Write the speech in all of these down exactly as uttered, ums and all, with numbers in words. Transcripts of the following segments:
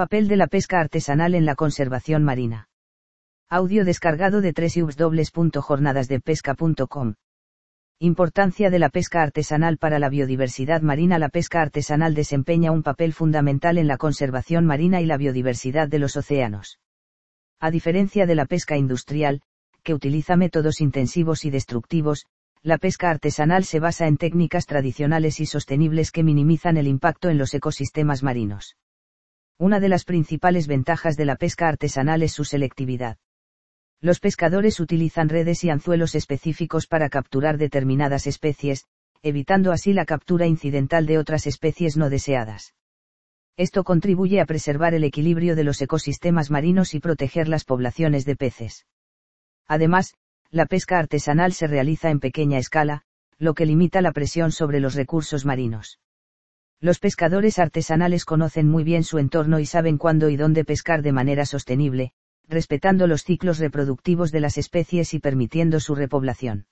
Papel de la pesca artesanal en la conservación marina. Audio descargado de doble u doble u doble u punto jornadas de pesca punto com. Importancia de la pesca artesanal para la biodiversidad marina. La pesca artesanal desempeña un papel fundamental en la conservación marina y la biodiversidad de los océanos. A diferencia de la pesca industrial, que utiliza métodos intensivos y destructivos, la pesca artesanal se basa en técnicas tradicionales y sostenibles que minimizan el impacto en los ecosistemas marinos. Una de las principales ventajas de la pesca artesanal es su selectividad. Los pescadores utilizan redes y anzuelos específicos para capturar determinadas especies, evitando así la captura incidental de otras especies no deseadas. Esto contribuye a preservar el equilibrio de los ecosistemas marinos y proteger las poblaciones de peces. Además, la pesca artesanal se realiza en pequeña escala, lo que limita la presión sobre los recursos marinos. Los pescadores artesanales conocen muy bien su entorno y saben cuándo y dónde pescar de manera sostenible, respetando los ciclos reproductivos de las especies y permitiendo su repoblación.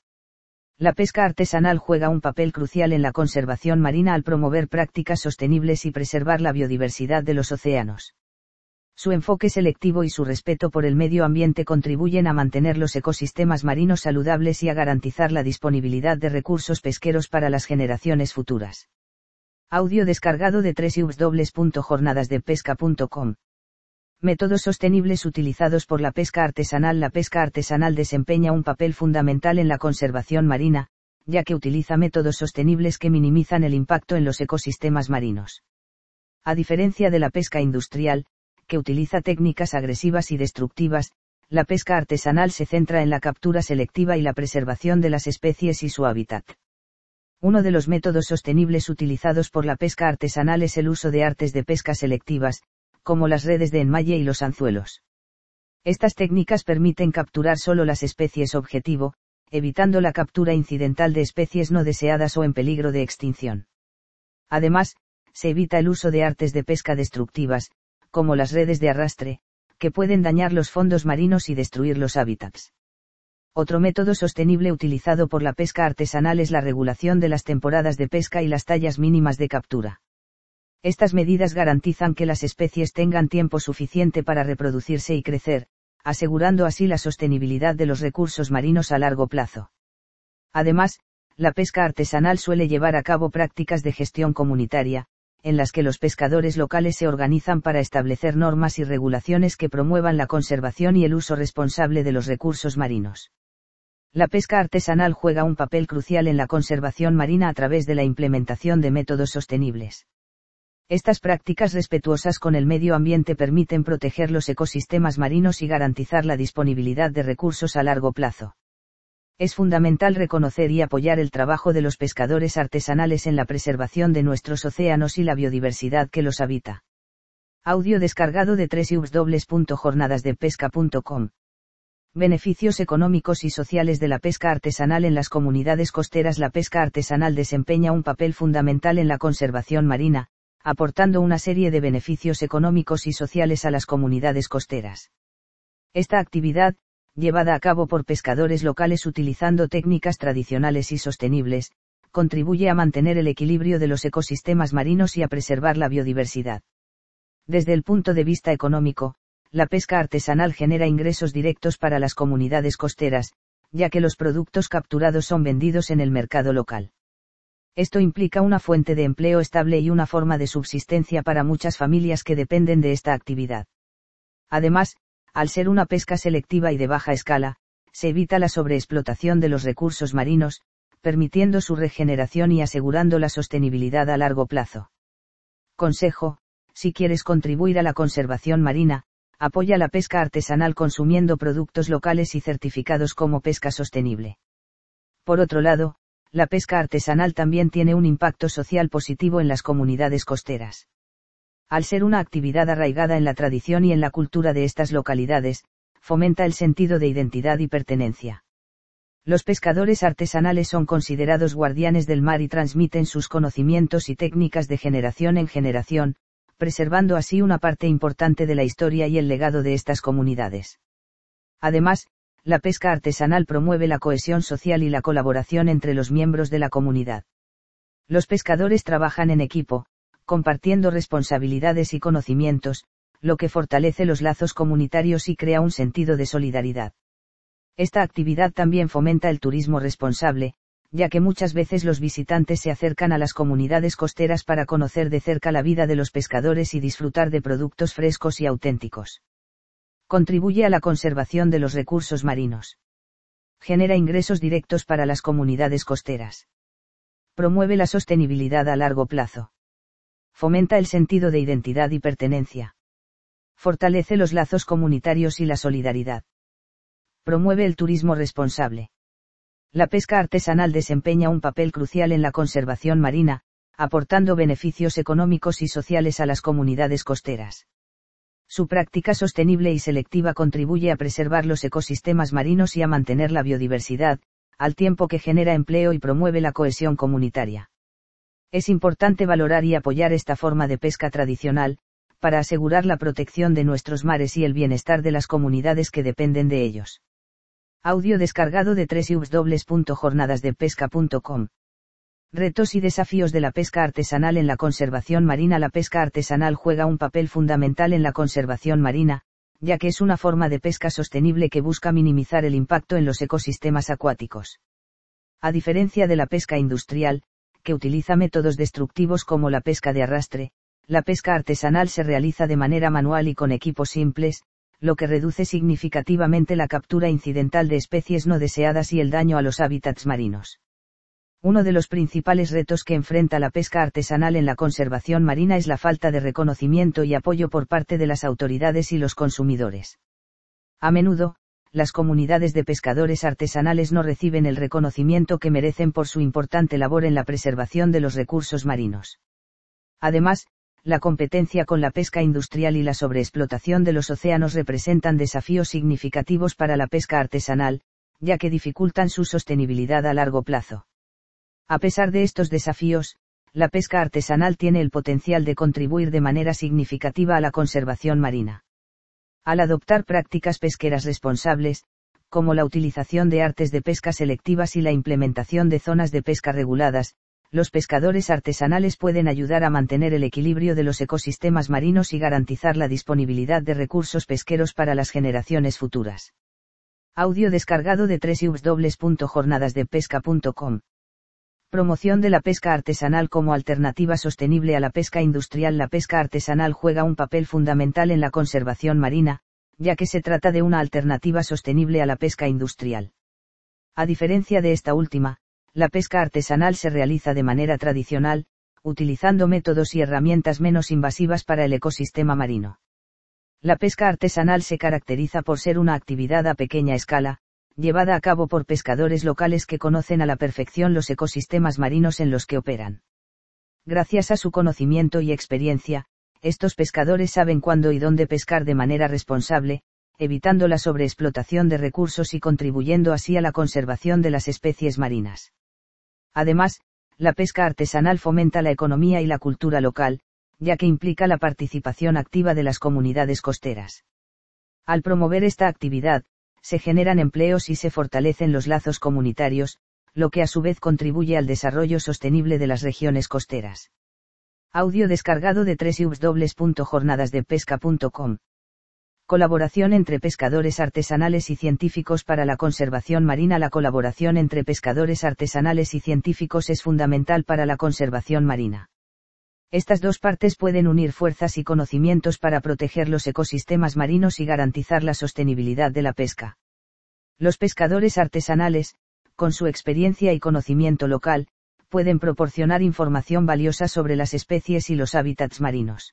La pesca artesanal juega un papel crucial en la conservación marina al promover prácticas sostenibles y preservar la biodiversidad de los océanos. Su enfoque selectivo y su respeto por el medio ambiente contribuyen a mantener los ecosistemas marinos saludables y a garantizar la disponibilidad de recursos pesqueros para las generaciones futuras. Audio descargado de doble u doble u doble u punto jornadas de pesca punto com. Métodos sostenibles utilizados por la pesca artesanal. La pesca artesanal desempeña un papel fundamental en la conservación marina, ya que utiliza métodos sostenibles que minimizan el impacto en los ecosistemas marinos. A diferencia de la pesca industrial, que utiliza técnicas agresivas y destructivas, la pesca artesanal se centra en la captura selectiva y la preservación de las especies y su hábitat. Uno de los métodos sostenibles utilizados por la pesca artesanal es el uso de artes de pesca selectivas, como las redes de enmalle y los anzuelos. Estas técnicas permiten capturar solo las especies objetivo, evitando la captura incidental de especies no deseadas o en peligro de extinción. Además, se evita el uso de artes de pesca destructivas, como las redes de arrastre, que pueden dañar los fondos marinos y destruir los hábitats. Otro método sostenible utilizado por la pesca artesanal es la regulación de las temporadas de pesca y las tallas mínimas de captura. Estas medidas garantizan que las especies tengan tiempo suficiente para reproducirse y crecer, asegurando así la sostenibilidad de los recursos marinos a largo plazo. Además, la pesca artesanal suele llevar a cabo prácticas de gestión comunitaria, en las que los pescadores locales se organizan para establecer normas y regulaciones que promuevan la conservación y el uso responsable de los recursos marinos. La pesca artesanal juega un papel crucial en la conservación marina a través de la implementación de métodos sostenibles. Estas prácticas respetuosas con el medio ambiente permiten proteger los ecosistemas marinos y garantizar la disponibilidad de recursos a largo plazo. Es fundamental reconocer y apoyar el trabajo de los pescadores artesanales en la preservación de nuestros océanos y la biodiversidad que los habita. Audio descargado de doble u doble u doble u punto jornadas de pesca punto com. Beneficios económicos y sociales de la pesca artesanal en las comunidades costeras. La pesca artesanal desempeña un papel fundamental en la conservación marina, aportando una serie de beneficios económicos y sociales a las comunidades costeras. Esta actividad, llevada a cabo por pescadores locales utilizando técnicas tradicionales y sostenibles, contribuye a mantener el equilibrio de los ecosistemas marinos y a preservar la biodiversidad. Desde el punto de vista económico, la pesca artesanal genera ingresos directos para las comunidades costeras, ya que los productos capturados son vendidos en el mercado local. Esto implica una fuente de empleo estable y una forma de subsistencia para muchas familias que dependen de esta actividad. Además, al ser una pesca selectiva y de baja escala, se evita la sobreexplotación de los recursos marinos, permitiendo su regeneración y asegurando la sostenibilidad a largo plazo. Consejo: si quieres contribuir a la conservación marina, apoya la pesca artesanal consumiendo productos locales y certificados como pesca sostenible. Por otro lado, la pesca artesanal también tiene un impacto social positivo en las comunidades costeras. Al ser una actividad arraigada en la tradición y en la cultura de estas localidades, fomenta el sentido de identidad y pertenencia. Los pescadores artesanales son considerados guardianes del mar y transmiten sus conocimientos y técnicas de generación en generación, preservando así una parte importante de la historia y el legado de estas comunidades. Además, la pesca artesanal promueve la cohesión social y la colaboración entre los miembros de la comunidad. Los pescadores trabajan en equipo, compartiendo responsabilidades y conocimientos, lo que fortalece los lazos comunitarios y crea un sentido de solidaridad. Esta actividad también fomenta el turismo responsable, ya que muchas veces los visitantes se acercan a las comunidades costeras para conocer de cerca la vida de los pescadores y disfrutar de productos frescos y auténticos. Contribuye a la conservación de los recursos marinos. Genera ingresos directos para las comunidades costeras. Promueve la sostenibilidad a largo plazo. Fomenta el sentido de identidad y pertenencia. Fortalece los lazos comunitarios y la solidaridad. Promueve el turismo responsable. La pesca artesanal desempeña un papel crucial en la conservación marina, aportando beneficios económicos y sociales a las comunidades costeras. Su práctica sostenible y selectiva contribuye a preservar los ecosistemas marinos y a mantener la biodiversidad, al tiempo que genera empleo y promueve la cohesión comunitaria. Es importante valorar y apoyar esta forma de pesca tradicional, para asegurar la protección de nuestros mares y el bienestar de las comunidades que dependen de ellos. Audio descargado de doble u doble u doble u punto jornadas de pesca punto com. Retos y desafíos de la pesca artesanal en la conservación marina. La pesca artesanal juega un papel fundamental en la conservación marina, ya que es una forma de pesca sostenible que busca minimizar el impacto en los ecosistemas acuáticos. A diferencia de la pesca industrial, que utiliza métodos destructivos como la pesca de arrastre, la pesca artesanal se realiza de manera manual y con equipos simples, lo que reduce significativamente la captura incidental de especies no deseadas y el daño a los hábitats marinos. Uno de los principales retos que enfrenta la pesca artesanal en la conservación marina es la falta de reconocimiento y apoyo por parte de las autoridades y los consumidores. A menudo, las comunidades de pescadores artesanales no reciben el reconocimiento que merecen por su importante labor en la preservación de los recursos marinos. Además, la competencia con la pesca industrial y la sobreexplotación de los océanos representan desafíos significativos para la pesca artesanal, ya que dificultan su sostenibilidad a largo plazo. A pesar de estos desafíos, la pesca artesanal tiene el potencial de contribuir de manera significativa a la conservación marina. Al adoptar prácticas pesqueras responsables, como la utilización de artes de pesca selectivas y la implementación de zonas de pesca reguladas, los pescadores artesanales pueden ayudar a mantener el equilibrio de los ecosistemas marinos y garantizar la disponibilidad de recursos pesqueros para las generaciones futuras. Audio descargado de doble u doble u doble u punto jornadas de pesca punto com. Promoción de la pesca artesanal como alternativa sostenible a la pesca industrial. La pesca artesanal juega un papel fundamental en la conservación marina, ya que se trata de una alternativa sostenible a la pesca industrial. A diferencia de esta última, la pesca artesanal se realiza de manera tradicional, utilizando métodos y herramientas menos invasivas para el ecosistema marino. La pesca artesanal se caracteriza por ser una actividad a pequeña escala, llevada a cabo por pescadores locales que conocen a la perfección los ecosistemas marinos en los que operan. Gracias a su conocimiento y experiencia, estos pescadores saben cuándo y dónde pescar de manera responsable, evitando la sobreexplotación de recursos y contribuyendo así a la conservación de las especies marinas. Además, la pesca artesanal fomenta la economía y la cultura local, ya que implica la participación activa de las comunidades costeras. Al promover esta actividad, se generan empleos y se fortalecen los lazos comunitarios, lo que a su vez contribuye al desarrollo sostenible de las regiones costeras. Audio descargado de doble u doble u doble u punto jornadas de pesca punto com. Colaboración entre pescadores artesanales y científicos para la conservación marina. La colaboración entre pescadores artesanales y científicos es fundamental para la conservación marina. Estas dos partes pueden unir fuerzas y conocimientos para proteger los ecosistemas marinos y garantizar la sostenibilidad de la pesca. Los pescadores artesanales, con su experiencia y conocimiento local, pueden proporcionar información valiosa sobre las especies y los hábitats marinos.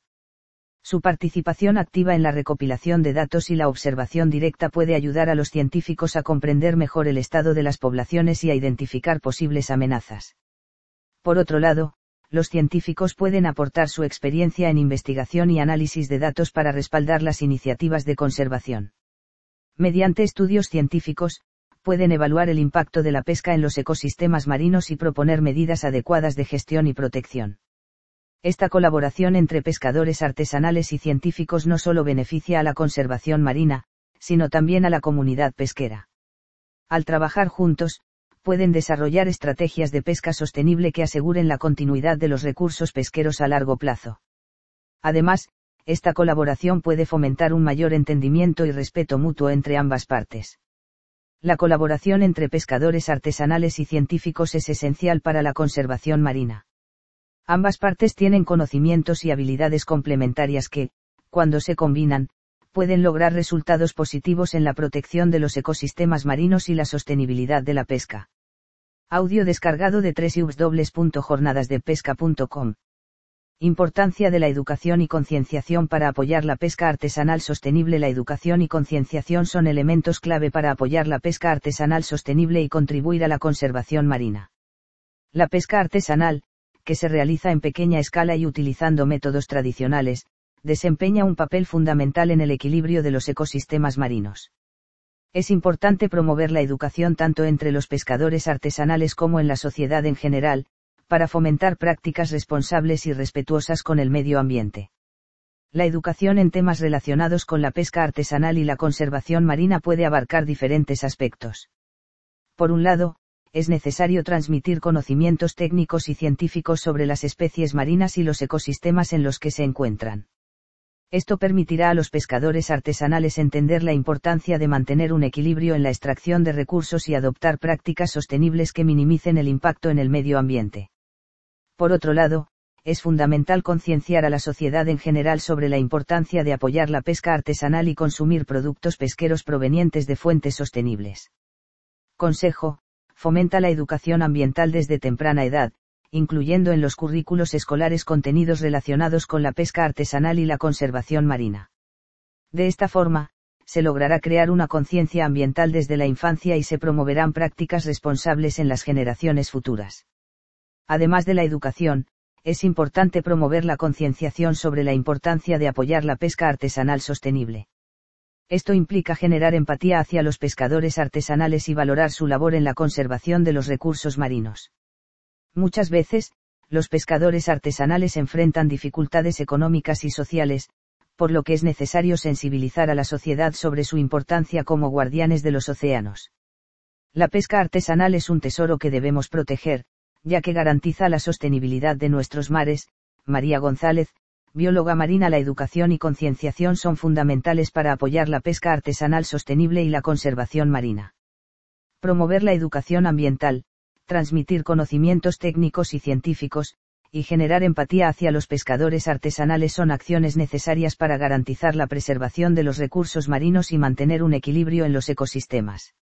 Su participación activa en la recopilación de datos y la observación directa puede ayudar a los científicos a comprender mejor el estado de las poblaciones y a identificar posibles amenazas. Por otro lado, los científicos pueden aportar su experiencia en investigación y análisis de datos para respaldar las iniciativas de conservación. Mediante estudios científicos, pueden evaluar el impacto de la pesca en los ecosistemas marinos y proponer medidas adecuadas de gestión y protección. Esta colaboración entre pescadores artesanales y científicos no solo beneficia a la conservación marina, sino también a la comunidad pesquera. Al trabajar juntos, pueden desarrollar estrategias de pesca sostenible que aseguren la continuidad de los recursos pesqueros a largo plazo. Además, esta colaboración puede fomentar un mayor entendimiento y respeto mutuo entre ambas partes. La colaboración entre pescadores artesanales y científicos es esencial para la conservación marina. Ambas partes tienen conocimientos y habilidades complementarias que, cuando se combinan, pueden lograr resultados positivos en la protección de los ecosistemas marinos y la sostenibilidad de la pesca. Audio descargado de doble u doble u doble u punto jornadas de pesca punto com. Importancia de la educación y concienciación para apoyar la pesca artesanal sostenible. La educación y concienciación son elementos clave para apoyar la pesca artesanal sostenible y contribuir a la conservación marina. La pesca artesanal, que se realiza en pequeña escala y utilizando métodos tradicionales, desempeña un papel fundamental en el equilibrio de los ecosistemas marinos. Es importante promover la educación tanto entre los pescadores artesanales como en la sociedad en general, para fomentar prácticas responsables y respetuosas con el medio ambiente. La educación en temas relacionados con la pesca artesanal y la conservación marina puede abarcar diferentes aspectos. Por un lado, es necesario transmitir conocimientos técnicos y científicos sobre las especies marinas y los ecosistemas en los que se encuentran. Esto permitirá a los pescadores artesanales entender la importancia de mantener un equilibrio en la extracción de recursos y adoptar prácticas sostenibles que minimicen el impacto en el medio ambiente. Por otro lado, es fundamental concienciar a la sociedad en general sobre la importancia de apoyar la pesca artesanal y consumir productos pesqueros provenientes de fuentes sostenibles. Consejo: fomenta la educación ambiental desde temprana edad, incluyendo en los currículos escolares contenidos relacionados con la pesca artesanal y la conservación marina. De esta forma, se logrará crear una conciencia ambiental desde la infancia y se promoverán prácticas responsables en las generaciones futuras. Además de la educación, es importante promover la concienciación sobre la importancia de apoyar la pesca artesanal sostenible. Esto implica generar empatía hacia los pescadores artesanales y valorar su labor en la conservación de los recursos marinos. Muchas veces, los pescadores artesanales enfrentan dificultades económicas y sociales, por lo que es necesario sensibilizar a la sociedad sobre su importancia como guardianes de los océanos. La pesca artesanal es un tesoro que debemos proteger, ya que garantiza la sostenibilidad de nuestros mares. María González, bióloga marina. La educación y concienciación son fundamentales para apoyar la pesca artesanal sostenible y la conservación marina. Promover la educación ambiental, transmitir conocimientos técnicos y científicos, y generar empatía hacia los pescadores artesanales son acciones necesarias para garantizar la preservación de los recursos marinos y mantener un equilibrio en los ecosistemas.